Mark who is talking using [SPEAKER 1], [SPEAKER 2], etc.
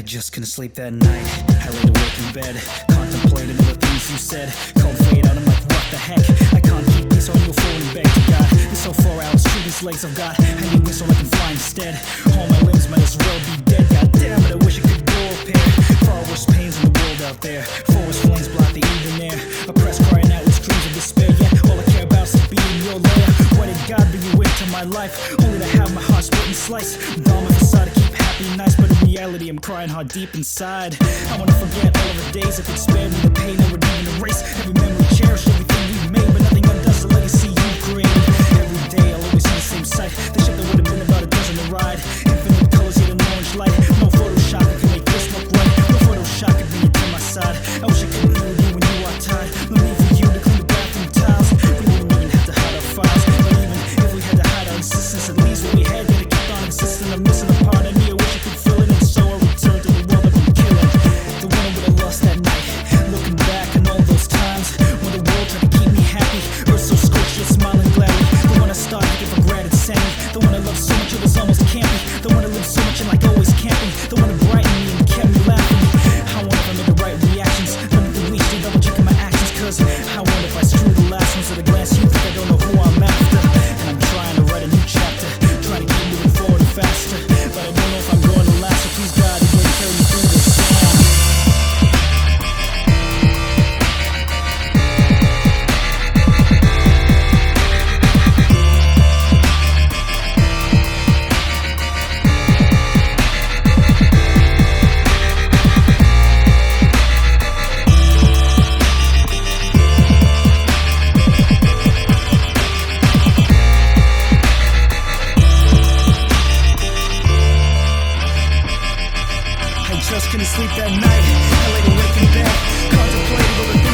[SPEAKER 1] just couldn't sleep that night. I laid awake in bed, contemplating all the things you said. Cold fade out, I'm like, what the heck? I can't keep peace on your phone and beg to God. It's so far out, through these legs I've got. I need wings so I can fly instead. All my limbs might as well be dead. God damn it, I wish I could go up here. Far worse pains in the world out there. Forest flames block the evening air. Oppressed crying out with screams of despair. Yeah, all I care about is to be in your lair. Why did God bring you into my life? Only to have my heart split and sliced. Bomb inside to keep happy and nice, but in reality I'm crying hard deep inside. I wanna forget all of the days that could spare me the pain I would even erase. Every memory cherished, everything we made, but nothing undoes the legacy you created. Every day I'll always see the same sight. The ship that would have been about a dozen to ride. Infinite colors yet an orange light. No Photoshop that can make this look right. No Photoshop could bring you to my side. I wish I could be with you when you are tired. No need for you to clean the bathroom tiles. We wouldn't even have to hide our files. But even if we had to hide our insistence, at least what we had that it kept on insisting. I'm missing a part of me. I wish I could feel it, and so I returned to the world I've been killing. The one I would have lost that night. Looking back on all those times when the world tried to keep me happy. Earth so scorched yet smiling gladly. The one I started taking for granted sanity. The one I loved so much it was almost campy. The one I lived so much in like always camping. The one that brightened me and kept me laughing. I wonder if I made the right reactions. Nothing we should double checking my actions. Cause I wonder if I screwed the last ones. At a glance you think I don't know who I'm after. And I'm trying to write a new chapter. Trying to keep moving forward and faster. But I don't know if I'm going to last. So please God, you better carry me through this song. Just couldn't sleep that night. I laid awake in bed, contemplating all the